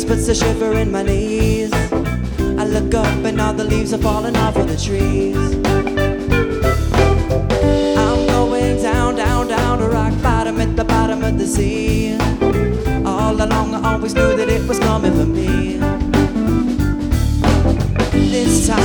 puts a shiver in my knees. I look up and all the leaves are falling off of the trees. I'm going down, down, down to rock bottom at the bottom of the sea. All along I always knew that it was coming for me. This time